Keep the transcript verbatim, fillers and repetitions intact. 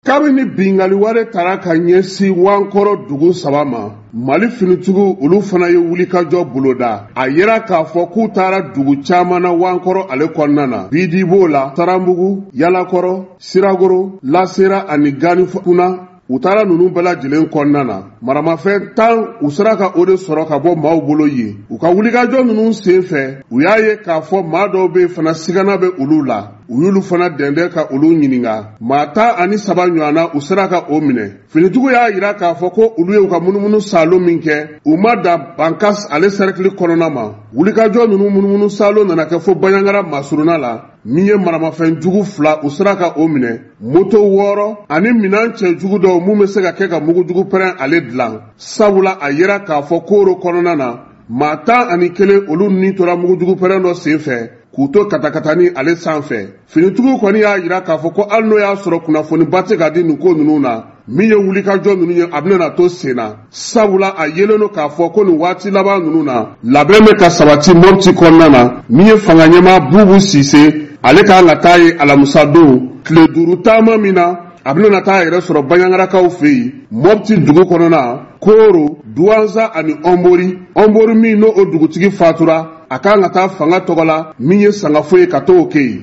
Kabini bingali ware tara ka ɲɛsi Wankɔrɔ dugu saba ma, Mali finitigiw olu fana ye wulikajɔ boloda. A yera k'a fɔ k'u taara dugu caman na Wankɔrɔ ale kɔnɔna na. Bidi b'o la, Taranbugu, Yalakɔrɔ, Siragoro, Lasera ani Ganifuna. U taara nunu bɛɛ lajɛlen kɔnɔna na. Maramafɛn tan u sera ka o de sɔrɔ ka bɔ maaw bolo ye. U ka wulikajɔ nunu sen fɛ, u y'a ye k'a fɔ maa dɔw bɛ fana sigana bɛ olu la. U y'olu fana dɛndɛn ka olu ɲininka. Maa tan ani saba ɲɔgɔnna u sera ka o minɛ. Finitigiw y'a yira k'a fɔ ko olu ye u ka munumunu salo min kɛ, u ma da Bankas ale cercle kɔnɔna ma. Wulikajɔ nunu munumunu salo nana kɛ fo Baɲangara Masuruna la. Min ye maramafɛn jugu fila u sera ka o minɛ. Moto wɔɔrɔ ani minan cɛ jugu dɔw mun bɛ se ka kɛ ka mugujugu pɛrɛn ale dilan. Sabula a yera k'a fɔ kooro kɔnɔna na, maa tan ani kelen olu ni tora mugujugu pɛrɛn dɔ sen fɛ k'u to katakatani ale sanfɛ. Finitigiw kɔni y'a yira k'a fɔ ko hali n'o y'a sɔrɔ kunnafoni ba tɛ ka di nin ko ninnu na, min ye wulikajɔ ninnu ye a bɛna to sen na. Sabula a yelen don k'a fɔ ko nin waati laban ninnu na labɛn bɛ ka sabati Mopti kɔnɔna na, min ye fanga ɲɛmaa Bubu Sise ale kan ka taa ye alamisa don tile duuru taama min na a bɛna taa yɛrɛ sɔrɔ Baɲangarakaw fɛ yen Mopti dugu kɔnɔna, Kooro, Duwanza ani Ɔnbori. Ɔnbori min n'o o dugutigi fatura a kan ka taa fanga tɔgɔ la min ye Sangafoye ka t'o kɛ yen.